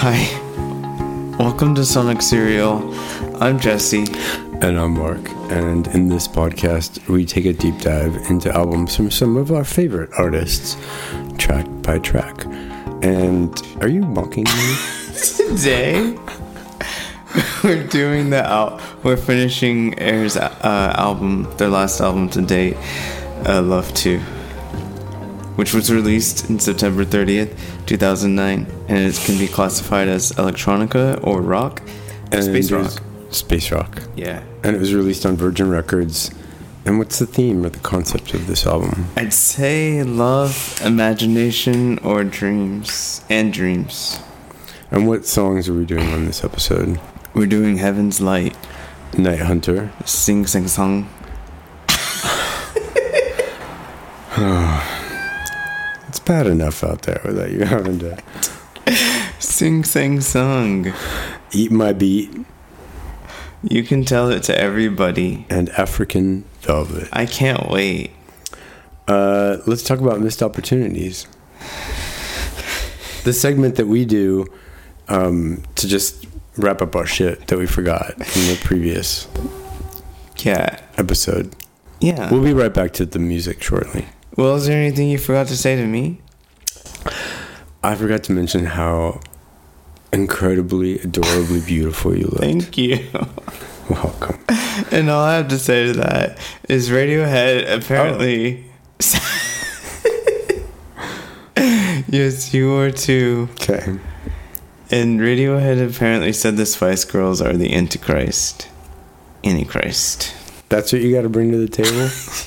Hi, welcome to Sonic Serial. I'm Jesse. And I'm Mark. And in this podcast, we take a deep dive into albums from some of our favorite artists, track by track. And are you mocking me? Today, we're finishing Air's album, their last album to date, Love 2. Which was released in September 30th, 2009, and it can be classified as electronica or rock, and space rock. Space rock. Yeah. And it was released on Virgin Records. And what's the theme or the concept of this album? I'd say love, imagination, or dreams. And dreams. And what songs are we doing on this episode? We're doing Heaven's Light, Night Hunter, Sing Sing Song. It's bad enough out there without you having to Sing Sing Song. Eat My Beat. You can tell it to everybody. And African Velvet. I can't wait. Let's talk about missed opportunities. The segment that we do to just wrap up our shit that we forgot in the previous episode. Yeah. We'll be right back to the music shortly. Well, is there anything you forgot to say to me? I forgot to mention how incredibly, adorably beautiful you look. Thank you. Welcome. And all I have to say to that is Radiohead apparently... Yes, you are too. Okay. And Radiohead apparently said the Spice Girls are the Antichrist. That's what you got to bring to the table?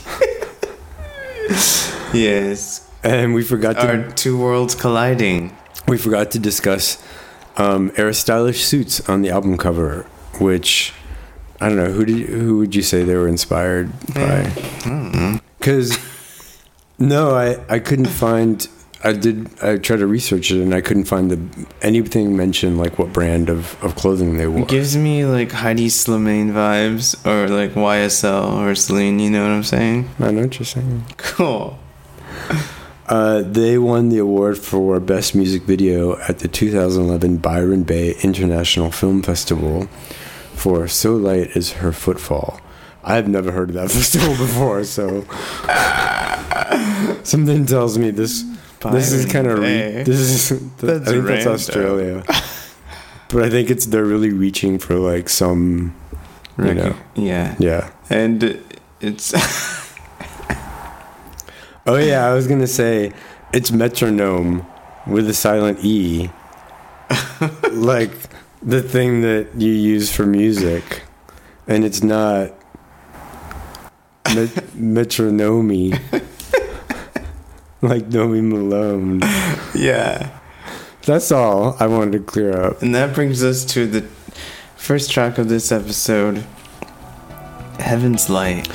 Yes. And we forgot to... Our two worlds colliding. We forgot to discuss Air's stylish suits on the album cover, which... I don't know, who would you say they were inspired by? I don't know. Because, no, I couldn't find... I tried to research it, and I couldn't find anything mention, like, what brand of clothing they wore. It gives me, like, Heidi Slimane vibes, or, like, YSL, or Celine, you know what I'm saying? I know what you're saying. Cool. They won the award for Best Music Video at the 2011 Byron Bay International Film Festival for So Light Is Her Footfall. I've never heard of that festival before, so something tells me this is kind of I think that's Australia, but I think they're really reaching for like some, yeah, and it's oh yeah, I was gonna say it's metronome with a silent E, like the thing that you use for music, and it's not metronome. Like Nomi Malone. Yeah. That's all I wanted to clear up. And that brings us to the first track of this episode, Heaven's Light.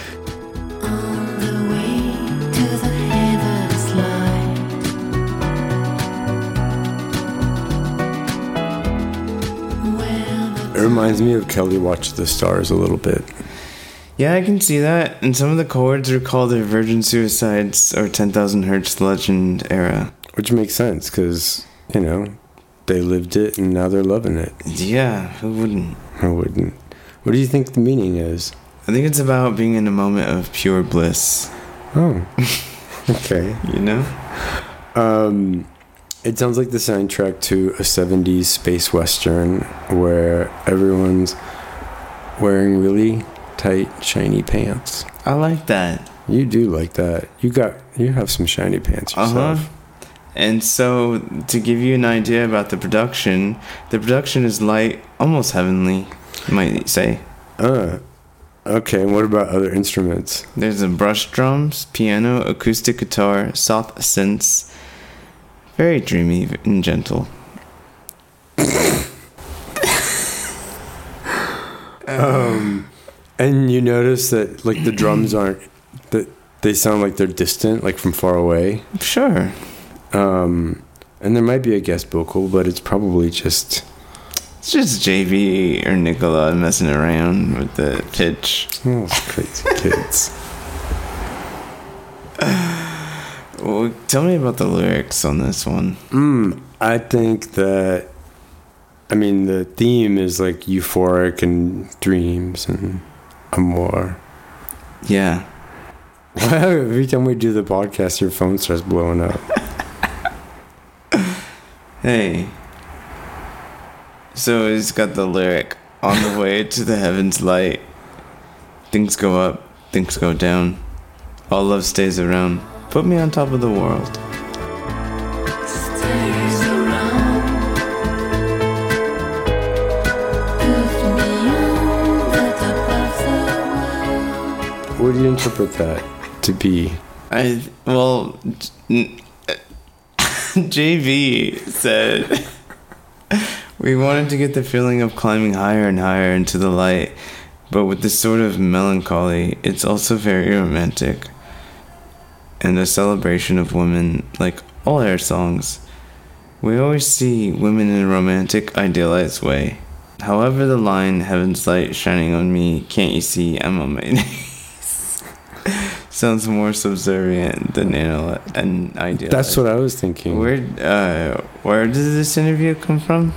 It reminds me of Kelly Watch the Stars a little bit. Yeah, I can see that. And some of the chords recall the Virgin Suicides or 10,000 Hertz Legend era. Which makes sense, because, they lived it and now they're loving it. Yeah, who wouldn't? Who wouldn't? What do you think the meaning is? I think it's about being in a moment of pure bliss. Oh, okay. It sounds like the soundtrack to a 70s space western where everyone's wearing really tight, shiny pants. I like that. You do like that. You have some shiny pants yourself. And so, to give you an idea about the production is light, almost heavenly, you might say. Okay, and what about other instruments? There's a brush drums, piano, acoustic guitar, soft synths. Very dreamy and gentle. And you notice that, like, the drums aren't... that they sound like they're distant, like from far away. Sure. And there might be a guest vocal, but it's probably just... It's just JV or Nicola messing around with the pitch. Oh, crazy kids. Well, tell me about the lyrics on this one. I think that I mean, the theme is like euphoric and dreams and amour. Yeah. Every time we do the podcast, your phone starts blowing up. Hey. So it's got the lyric, on the way to the heaven's light. Things go up, things go down. All love stays around. Put me on top of the world. Stays around. Put me on the top of the world. What do you interpret that to be? JV said we wanted to get the feeling of climbing higher and higher into the light, but with this sort of melancholy, it's also very romantic and a celebration of women, like all our songs. We always see women in a romantic, idealized way. However, the line, heaven's light shining on me, can't you see I'm on my knees, sounds more subservient than an ideal. That's what I was thinking. Where did this interview come from?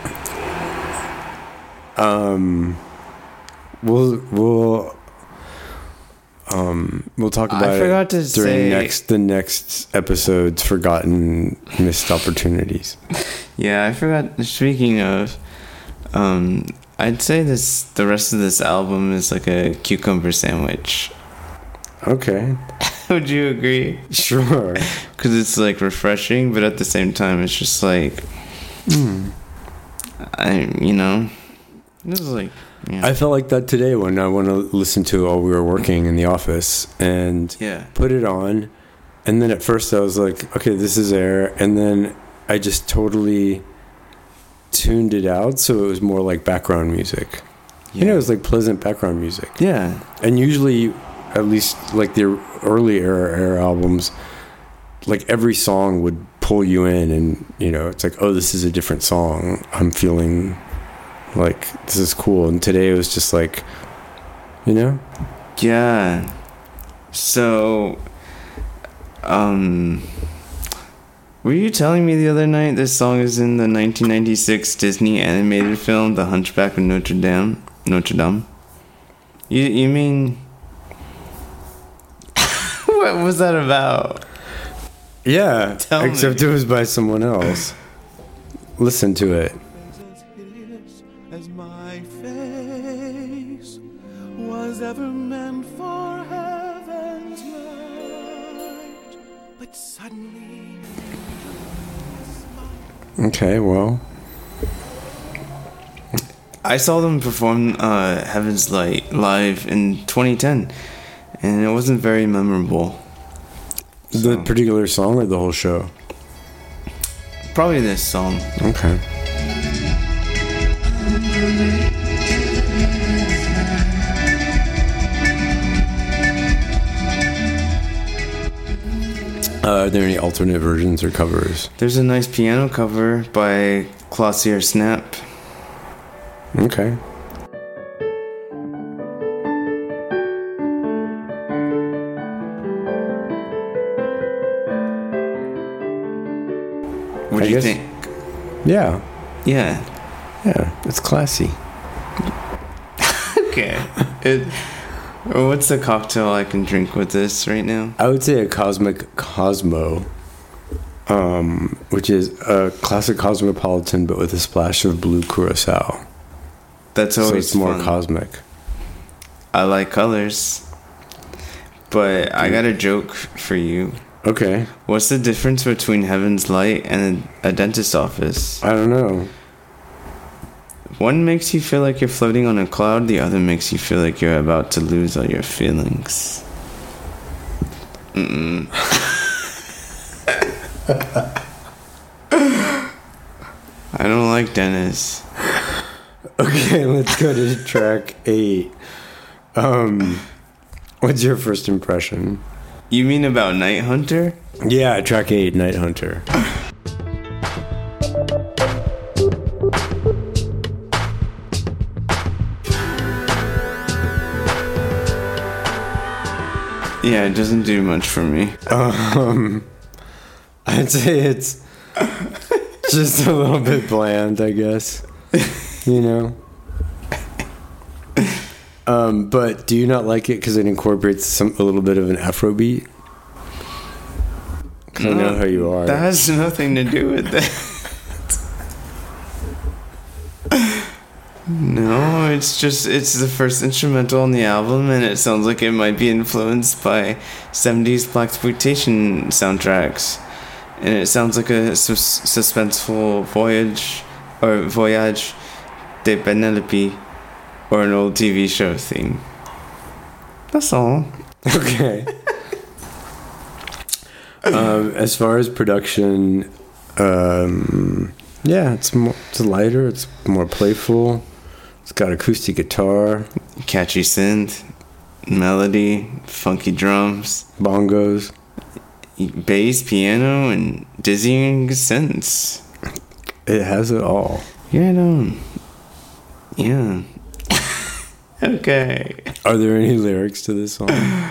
We'll talk about I forgot it to during say- the next episode's forgotten missed opportunities. Yeah, I forgot. Speaking of, I'd say the rest of this album is like a cucumber sandwich. Okay, Would you agree? sure. Because it's like refreshing, but at the same time, it's just like, this is like, yeah. I felt like that today when I want to listen to it while we were working in the office and Yeah. put it on. And then at first I was like, okay, this is air. And then I just totally tuned it out so it was more like background music. Yeah. It was like pleasant background music. Yeah. And usually, at least like the earlier era albums, like every song would pull you in and, it's like, oh, this is a different song. I'm feeling like this is cool. And today it was just like, Yeah. So, were you telling me the other night this song is in the 1996 Disney animated film The Hunchback of Notre Dame? You mean what was that about? Yeah, Tell me. except it was by someone else. Listen to it. As hideous as my face was ever meant for heaven's light, but suddenly Okay, well, I saw them perform Heaven's Light live in 2010, and it wasn't very memorable. the particular song or the whole show? Probably this song. Okay. Are there any alternate versions or covers? There's a nice piano cover by Clossier Snap. Okay. What I do you guess- think? Yeah. Yeah. Yeah. It's classy. Okay. What's the cocktail I can drink with this right now? I would say a Cosmic Cosmo, which is a classic cosmopolitan but with a splash of blue curacao. That's So always it's more fun. cosmic. I like colors. But I got a joke for you. Okay. What's the difference between Heaven's Light and a dentist office? I don't know. One makes you feel like you're floating on a cloud, the other makes you feel like you're about to lose all your feelings. I don't like dentists. Okay, let's go to track 8. What's your first impression? You mean about Night Hunter? Yeah, track 8, Night Hunter. Yeah, it doesn't do much for me. I'd say it's just a little bit bland, I guess. You know? But do you not like it because it incorporates a little bit of an Afrobeat? 'Cause I know how you are. That has nothing to do with that. No, it's the first instrumental on the album, and it sounds like it might be influenced by 70s blaxploitation soundtracks. And it sounds like a suspenseful voyage de Penelope or an old TV show theme. That's all. Okay. As far as production, yeah, it's lighter, it's more playful. It's got acoustic guitar, Catchy synth, melody, funky drums, bongos. bass, piano, and dizzying synths. It has it all. Yeah. Okay. Are there any lyrics to this song?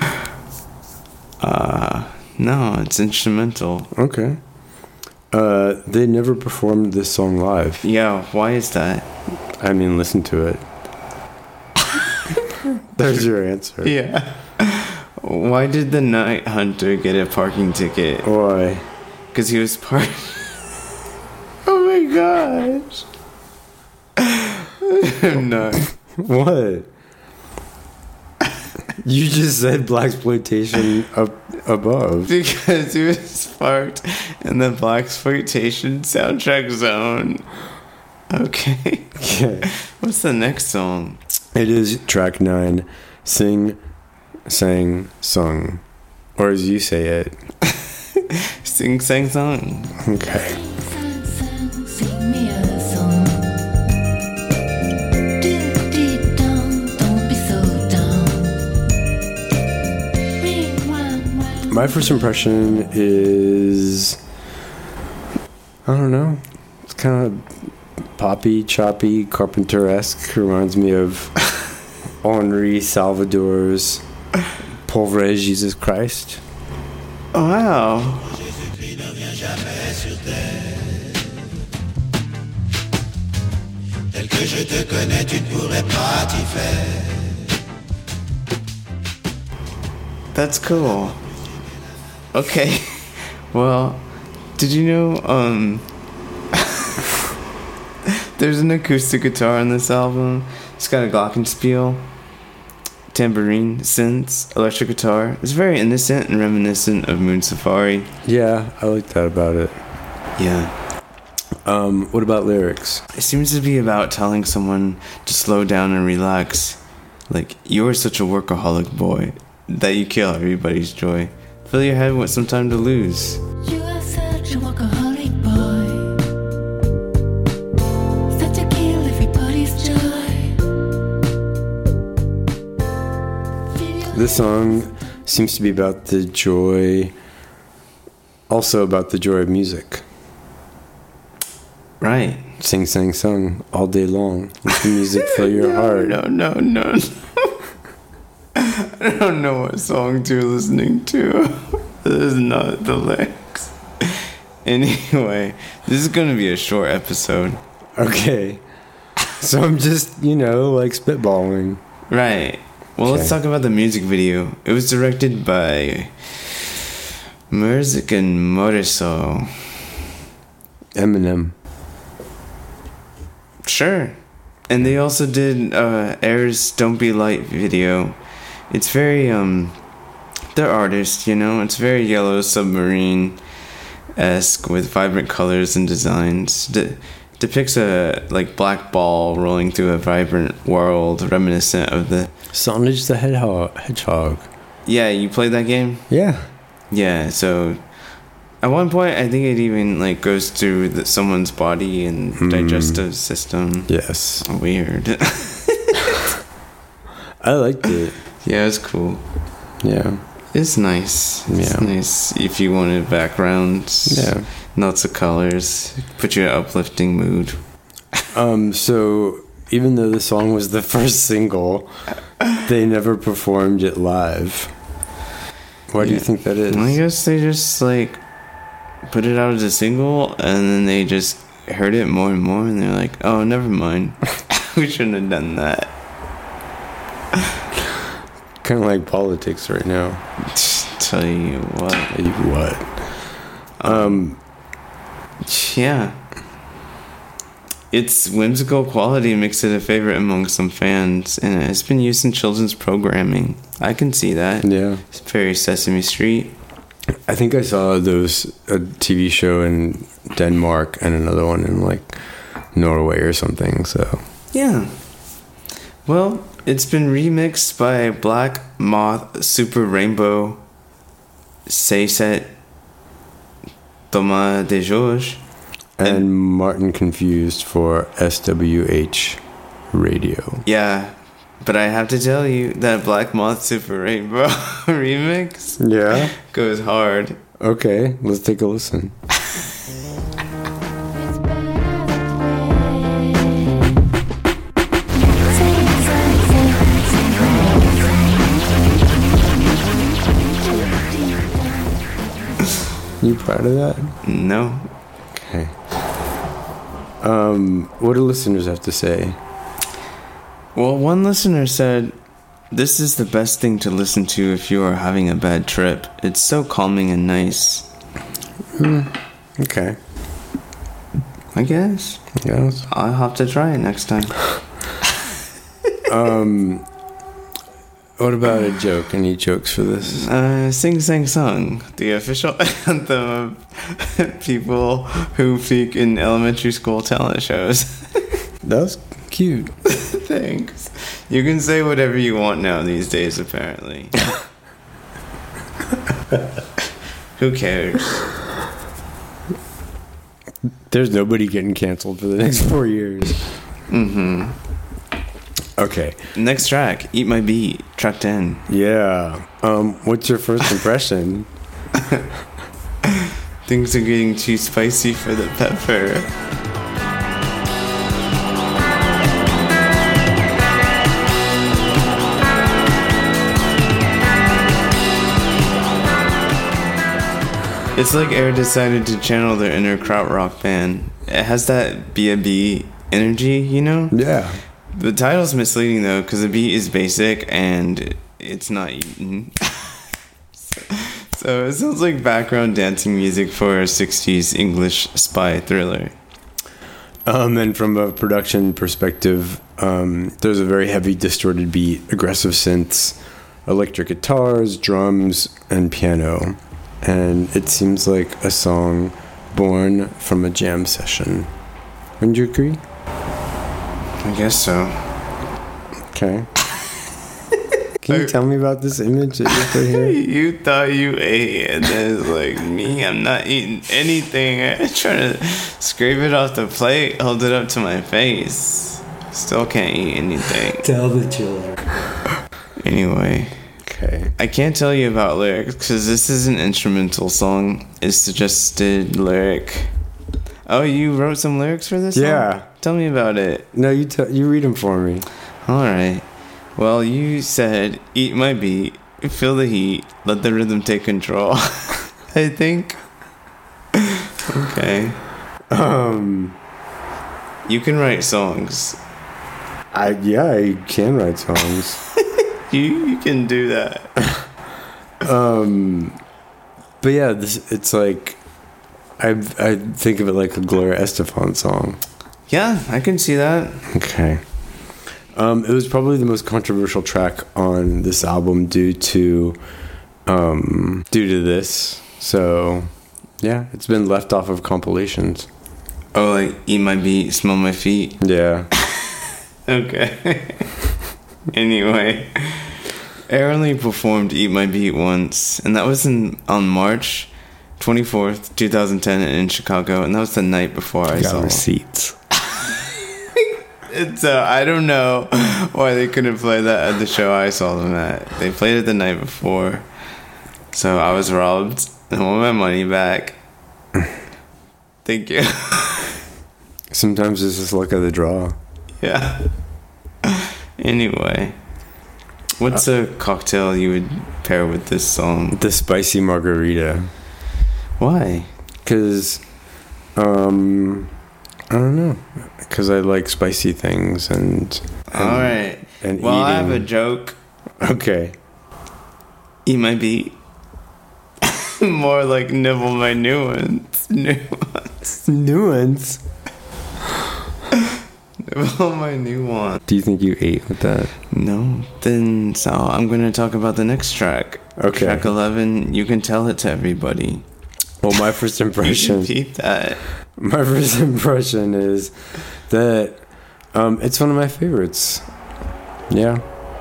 No, it's instrumental. Okay. They never performed this song live. Yeah, why is that? I mean, listen to it. There's your answer. Yeah. Why did the night hunter get a parking ticket? Why? Because he was parked. Oh my gosh. No. What? You just said blaxploitation up above. Because he was parked in the blaxploitation soundtrack zone. Okay. Okay. What's the next song? It is track 9, Sing, Sang, Sung. Or as you say it. Sing, sang, song. Okay. Sang, sang, sing me a song. Dee-dee-dum, don't be so dumb. Ring, wang, wang. My first impression is, I don't know, it's kind of poppy, choppy, Carpenter-esque. Reminds me of Henri Salvador's Pauvre Jesus Christ. Oh, wow. Tel que je te connais, tu ne pourrais pas t'y faire. That's cool. Okay. Well, did you know, there's an acoustic guitar on this album. It's got a glockenspiel, tambourine, synths, electric guitar. It's very innocent and reminiscent of Moon Safari. Yeah, I like that about it. Yeah. What about lyrics? It seems to be about telling someone to slow down and relax. Like, you're such a workaholic boy that you kill everybody's joy. Fill your head with some time to lose. You are such a workaholic boy. Such a kill everybody's joy. This song seems to be about the joy, also about the joy of music. Right. Sing, sang, sung all day long. Let the music fill your heart. No. I don't know what songs you're listening to. This is not the lyrics. Anyway, this is going to be a short episode. Okay. So I'm just, like spitballing. Right. Well, let's Okay. talk about the music video. It was directed by Merzik and Morisot. Eminem. Sure. And they also did Air's Don't Be Light video. It's very, they're artists, It's very Yellow Submarine-esque with vibrant colors and designs. Depicts a, black ball rolling through a vibrant world reminiscent of the... Sonic the Hedgehog. Yeah, you played that game? Yeah. Yeah, so... At one point, I think it even, goes through someone's body and digestive system. Yes. Weird. I liked it. Yeah, it's cool. Yeah. It's nice. It's Yeah. nice if you wanted backgrounds. Yeah. Lots of colors. Put you in an uplifting mood. So even though the song was the first single, they never performed it live. Why do you think that is? I guess they just put it out as a single and then they just heard it more and more, and they're like, "Oh, never mind. We shouldn't have done that." Kind of like politics right now. Tell you what. What? Yeah. Its whimsical quality makes it a favorite among some fans, and it's been used in children's programming. I can see that. Yeah. It's very Sesame Street. I think I saw a TV show in Denmark and another one in like Norway or something. So Yeah. Well, it's been remixed by Black Moth Super Rainbow, Sayset, Thomas de Georges, and Martin Confused for SWH Radio. Yeah, but I have to tell you that Black Moth Super Rainbow remix Yeah. goes hard. Okay, let's take a listen. You proud of that? No. Okay. What do listeners have to say? Well, one listener said, "This is the best thing to listen to if you are having a bad trip. It's so calming and nice." Okay. I guess. Yes. I'll have to try it next time. What about a joke? Any jokes for this? Sing Sang Sung, the official anthem of people who peak in elementary school talent shows. That's cute. Thanks. You can say whatever you want now these days, apparently. Who cares? There's nobody getting canceled for the next 4 years. Mm-hmm. Okay. Next track, Eat My Beat, track 10. Yeah. What's your first impression? Things are getting too spicy for the pepper. It's like Air decided to channel their inner krautrock band. It has that B.A.B. energy, you know? Yeah. The title's misleading though, because the beat is basic and it's not eaten. So it sounds like background dancing music for a 60s English spy thriller. And from a production perspective, there's a very heavy distorted beat, aggressive synths, electric guitars, drums, and piano. And it seems like a song born from a jam session. Wouldn't you agree? I guess so. Okay. Can you tell me about this image that you put here? You thought you ate, and then it's like, me, I'm not eating anything. I'm trying to scrape it off the plate, hold it up to my face. Still can't eat anything. Tell the children. Anyway. Okay. I can't tell you about lyrics, because this is an instrumental song. It's suggested lyric. Oh, you wrote some lyrics for this Yeah. song? Tell me about it. No, you read them for me. Alright. Well, you said, eat my beat, feel the heat, let the rhythm take control. I think. Okay. You can write songs. I can write songs. You can do that. But yeah, it's like I think of it like a Gloria Estefan song. Yeah, I can see that. Okay. It was probably the most controversial track on this album due to this. So yeah, it's been left off of compilations. Oh, like eat my beat, smell my feet. Yeah. Okay. Anyway, Air only performed Eat My Beat once, and that was on March 24th, 2010 in Chicago, and that was the night before I saw receipts. I don't know why they couldn't play that at the show I saw them at. They played it the night before, so I was robbed. I want my money back. Thank you. Sometimes it's just luck of the draw. Yeah. Anyway, what's a cocktail you would pair with this song? The spicy margarita. Why? Because, I don't know. Because I like spicy things and All right. and Well, I have a eating. joke. Okay. Eat my beat. More like nibble my nuance. Nuance. Nuance. Nibble my nuance. Do you think you ate with that? No. Then so I'm going to talk about the next track. Okay. Track 11. You can tell it to everybody. Well, my first impression. Repeat that. My first impression is that it's one of my favorites. Yeah.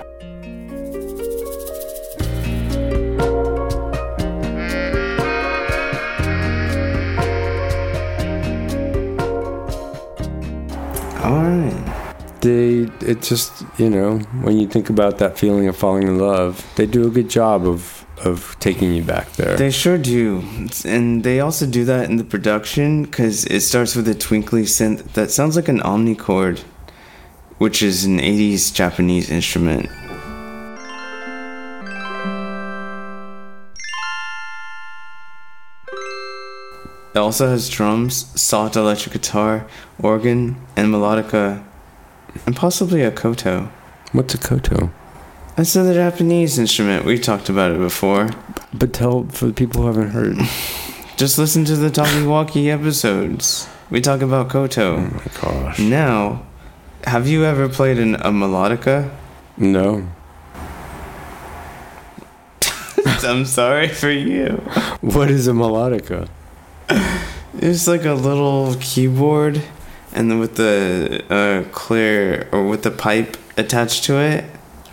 All right. It just, when you think about that feeling of falling in love, they do a good job of taking you back there. They sure do. And they also do that in the production because it starts with a twinkly synth that sounds like an omnichord, which is an 80s Japanese instrument. It also has drums, soft electric guitar, organ, and melodica, and possibly a koto. What's a koto? That's the Japanese instrument. We talked about it before. But tell for the people who haven't heard. Just listen to the Talkie-Walkie episodes. We talk about koto. Oh my gosh. Now, have you ever played a melodica? No. I'm sorry for you. What is a melodica? It's like a little keyboard, and then with the clear or with the pipe attached to it,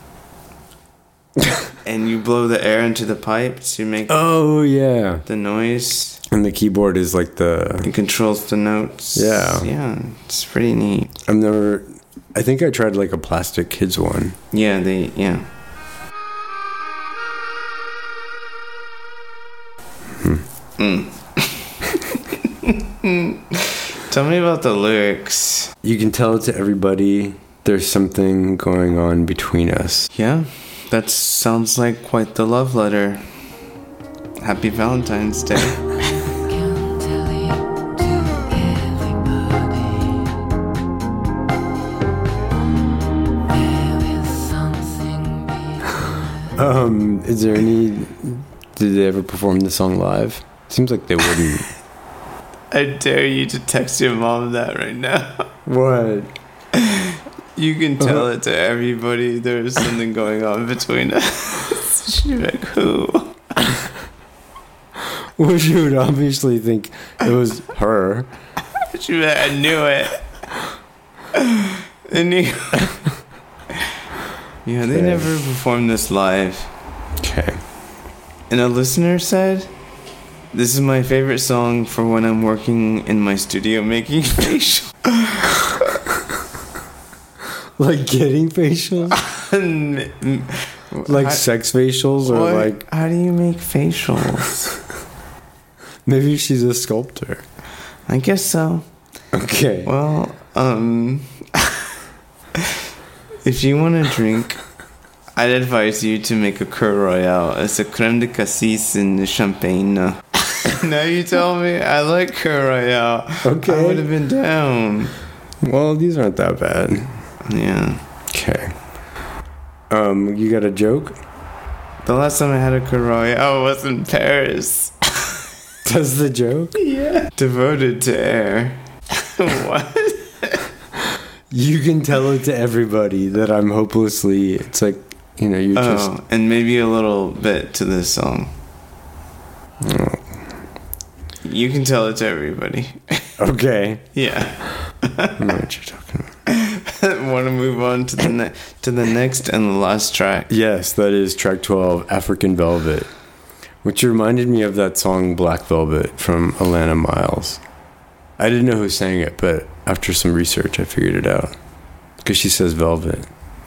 and you blow the air into the pipe to make Oh, yeah. the noise. And the keyboard is like the... It controls the notes. Yeah. It's pretty neat. I think I tried like a Plastic Kids one. Yeah. Tell me about the lyrics. You can tell it to everybody. There's something going on between us. Yeah, that sounds like quite the love letter. Happy Valentine's Day. Can't tell it to everybody. There is something behind. Is there any... Did they ever perform the song live? Seems like they wouldn't. I dare you to text your mom that right now. What? You can tell it to everybody there's something going on between us. She'd be like, who? Well, she would obviously think it was her. She'd be like, I knew it. I knew. Yeah, they Okay. never performed this live. Okay. And a listener said, this is my favorite song for when I'm working in my studio making facial. Like getting facials? Like sex facials or like... How do you make facials? Maybe she's a sculptor. I guess so. Okay. Well, if you want to drink, I'd advise you to make a Cur Royale. It's a creme de cassis and champagne. Now you tell me. I like Cur Royale. Okay. I would have been down. Well, these aren't that bad. Yeah. Okay. You got a joke? The last time I had a Cur Royale was in Paris. That's the joke? Yeah. Devoted to air. What? You can tell it to everybody that I'm hopelessly... It's like, you're just... Oh, and maybe a little bit to this song. Oh. You can tell it to everybody. Okay. Yeah. I don't know what you're talking about. Want to move on to the next and the last track? Yes, that is track 12, African Velvet, which reminded me of that song Black Velvet from Alana Miles. I didn't know who sang it, but after some research, I figured it out. Because she says velvet.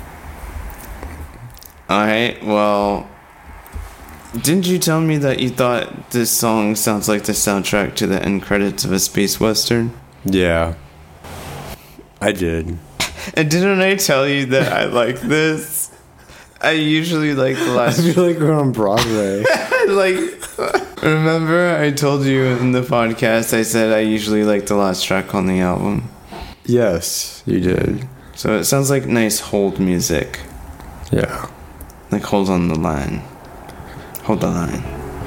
Alright, well, didn't you tell me that you thought this song sounds like the soundtrack to the end credits of a space western? Yeah. I did. And didn't I tell you that I like this? I usually like the I last... feel like we're on Broadway. Remember I told you in the podcast, I said I usually like the last track on the album? Yes, you did. So it sounds like nice hold music. Yeah. Like hold on the line. Hold the line.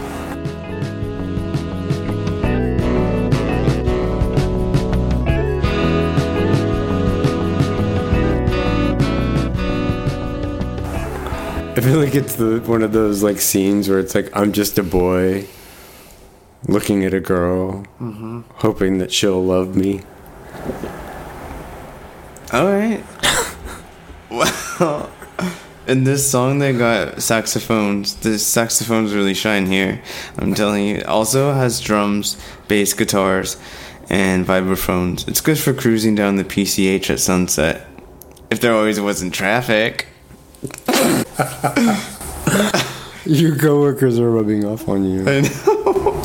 I feel like it's one of those like scenes where it's like I'm just a boy looking at a girl, hoping that she'll love me. All right. Well, in this song they got saxophones. The saxophones really shine here. I'm telling you. It also has drums, bass guitars, and vibraphones. It's good for cruising down the PCH at sunset. If there always wasn't traffic. Your coworkers are rubbing off on you. I know.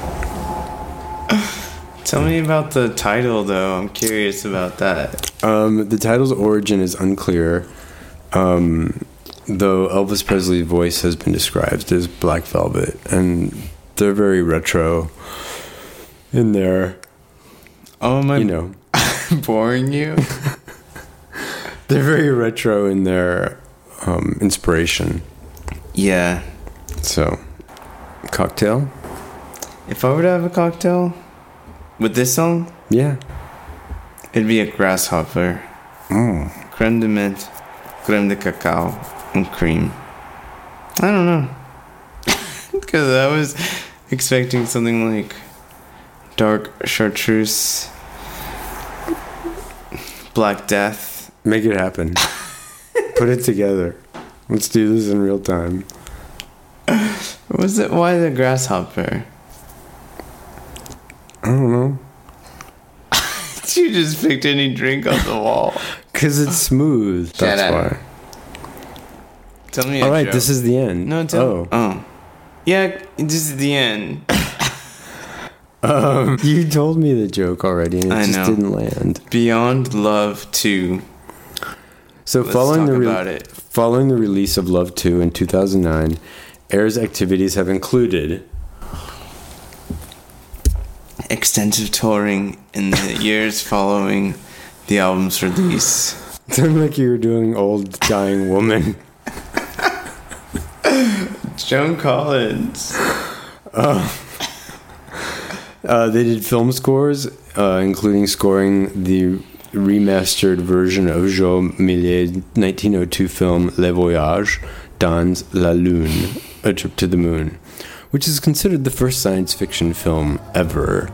Tell me about the title, though. I'm curious about that. The title's origin is unclear, though Elvis Presley's voice has been described as Black Velvet, and they're very retro in their, Oh, am I you know, boring you? they're very retro in their inspiration. Yeah. So, cocktail? If I were to have a cocktail with this song, Yeah. it'd be a grasshopper. Creme de menthe, creme de cacao, and cream. I don't know. Because I was expecting something like dark chartreuse, black death. Make it happen. Put it together. Let's do this in real time. What was it? Why the grasshopper? I don't know. You just picked any drink off the wall. Because it's smooth. Shut That's up. why. Tell me a All right, joke. this is the end. No, tell. Oh. Yeah, this is the end. You told me the joke already, and it I just know. didn't land. Beyond Love 2. So Let's following talk about it. following the release of Love 2 in 2009, Air's activities have included Extensive touring in the years following the album's release. sounded like you were doing Old Dying Woman. Joan Collins. They did film scores, including scoring the remastered version of Joe Millet's 1902 film Le Voyage dans la Lune, A Trip to the Moon, which is considered the first science fiction film ever.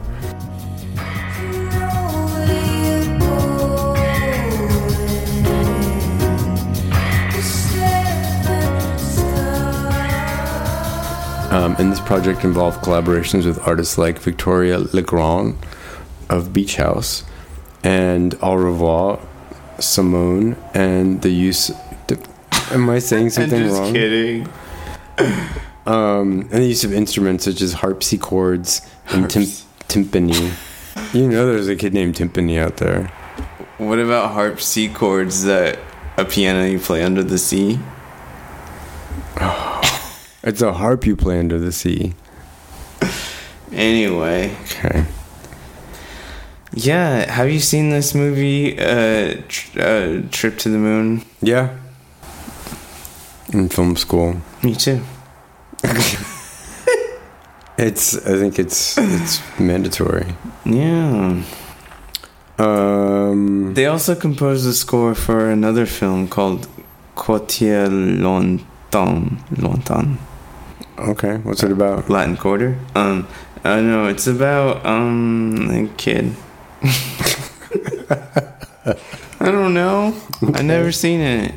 And this project involved collaborations with artists like Victoria Legrand of Beach House and Au Revoir Simone, and the use. Am I saying I'm something just wrong? kidding. And the use of instruments such as harpsichords and timpani. You know, there's a kid named Timpani out there. What about harpsichords that a piano you play under the sea? It's a harp you play under the sea. Anyway. Okay. Yeah, have you seen this movie, Trip to the Moon? Yeah. In film school. Me too. I think it's mandatory. Yeah. They also composed the score for another film called Quartier Longtemps. Okay, what's it about? Latin Quarter. I don't know, it's about a kid. I don't know. I've never seen it.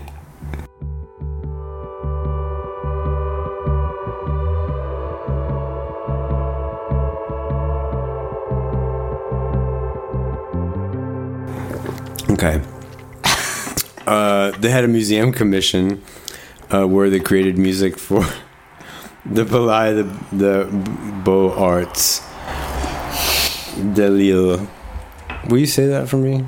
Okay. They had a museum commission where they created music for the Palais the Beaux-Arts de Lille. Will you say that for me?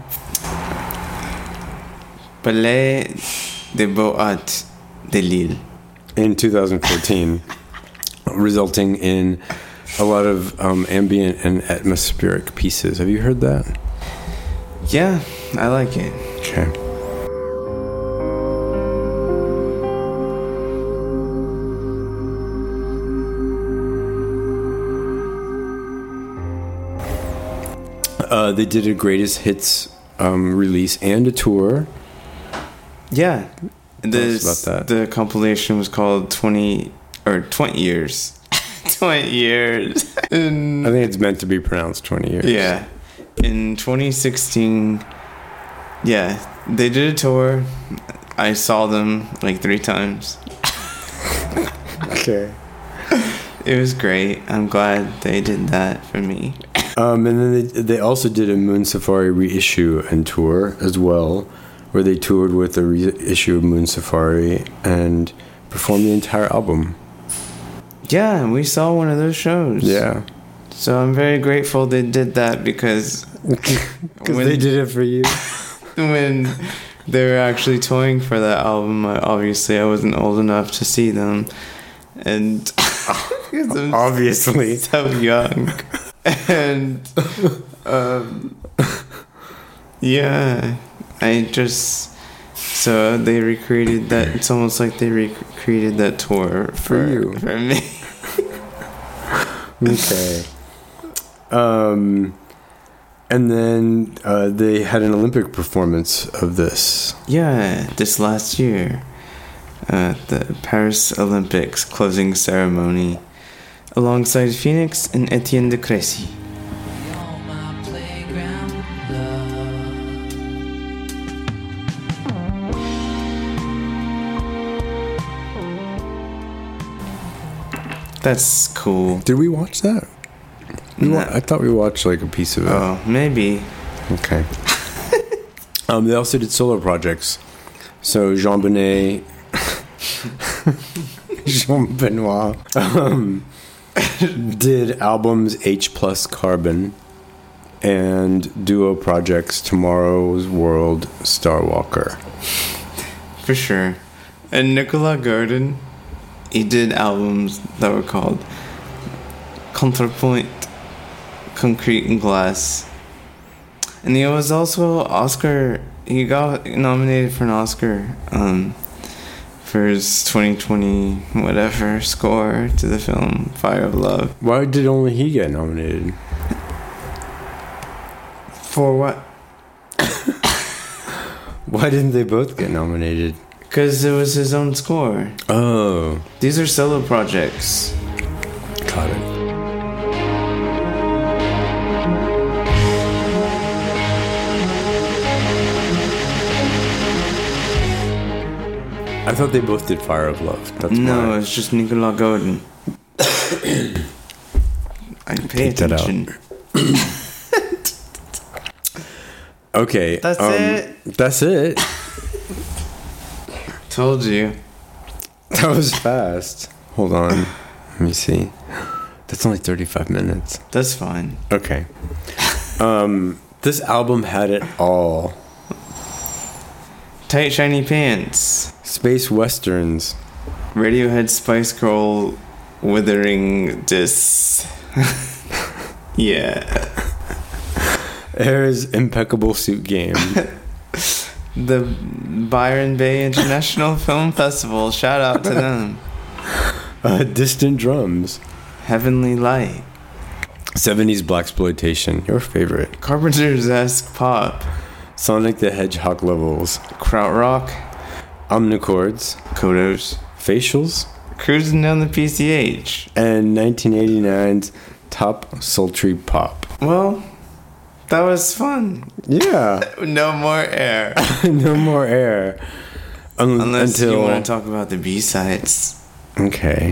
Palais des Beaux-Arts de Lille. In 2014, resulting in a lot of ambient and atmospheric pieces. Have you heard that? Yeah, I like it. Okay. They did a greatest hits release and a tour. Yeah. Tell us about that. The compilation was called 20 years. 20 years. I think it's meant to be pronounced 20 years. Yeah. In 2016, yeah, they did a tour. I saw them like 3 times. Okay. It was great. I'm glad they did that for me. And then they also did a Moon Safari reissue and tour as well, where they toured with a reissue of Moon Safari and performed the entire album. Yeah, we saw one of those shows. Yeah. So I'm very grateful they did that because they did it for you. when they were actually touring for that album, obviously I wasn't old enough to see them. And Obviously. so young. And yeah, so they recreated that. It's almost like they recreated that tour For you. for me. Okay. And then they had an Olympic performance of this. Yeah, this last year, the Paris Olympics closing ceremony, alongside Phoenix and Etienne de Crécy. You're my playground love. That's cool. Did we watch that? I thought we watched like a piece of it. Oh, maybe. Okay. They also did solo projects. So Jean Benoit did albums H plus Carbon and duo projects Tomorrow's World, Starwalker. For sure. And Nicolas Garden, he did albums that were called Contrepoint, Concrete and Glass. And he was also he got nominated for an Oscar for his 2020 whatever score to the film Fire of Love. Why did only he get nominated? For what? Why didn't they both get nominated? Because it was his own score. Oh, These are solo projects. got it. I thought they both did Fire of Love. That's No, why. it's just Nicolas Garden. I pay Take that out. attention. Okay. That's it. That's it. Told you. That was fast. Hold on. Let me see. That's only 35 minutes. That's fine. Okay. This album had it all. Tight shiny pants. Space westerns. Radiohead Spice Girl withering dis. Yeah. Air's impeccable suit game. The Byron Bay International Film Festival. Shout out to them. Distant drums. Heavenly Light. 70s blaxploitation. Your favorite. Carpenter's-esque pop. Sonic the Hedgehog levels. Krautrock. Omnichords. Kodos. Facials. Cruising down the PCH. And 1989's Top Sultry Pop. Well, that was fun. Yeah. No more air. No more air. Unless until you want to talk about the B-sides. Okay.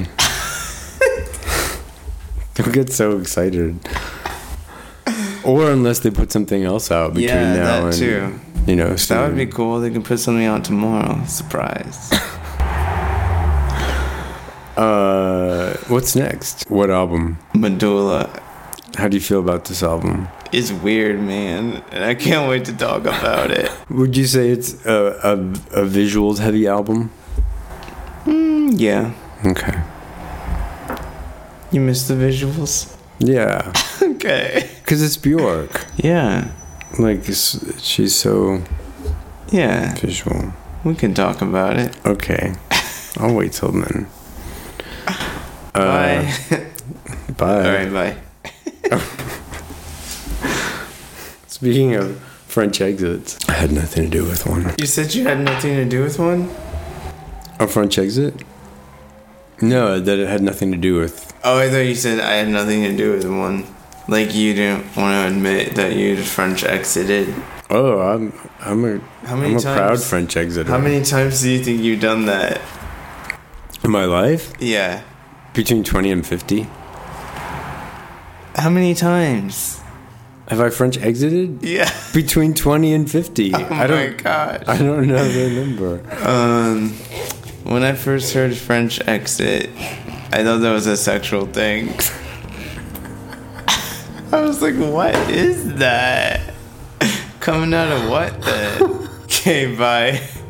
Don't get so excited. Or unless they put something else out between Yeah, now that and too. That That would be cool. They can put something out tomorrow. Surprise. What's next? What album? Medulla How do you feel about this album? is weird, man. And I can't wait to talk about it. Would you say it's a visuals heavy album? Yeah. Okay. You missed the visuals? Yeah. Okay. Because it's Bjork. Yeah. Like, she's so Yeah, visual. we can talk about it. Okay. I'll wait till then. Bye. Bye. All right, bye. Speaking of French exits, I had nothing to do with one. You said you had nothing to do with one? A French exit? No, that it had nothing to do with. Oh, I thought you said I had nothing to do with one. Like you didn't want to admit that you French exited. Oh, I'm a proud French exiter. How many times do you think you've done that? In my life? Yeah. Between 20 and 50. How many times? Have I French exited? Yeah. Between 20 and 50. Oh my gosh. I don't know the number. When I first heard French exit, I thought that was a sexual thing. I was like, what is that? Coming out of what then? Okay, bye.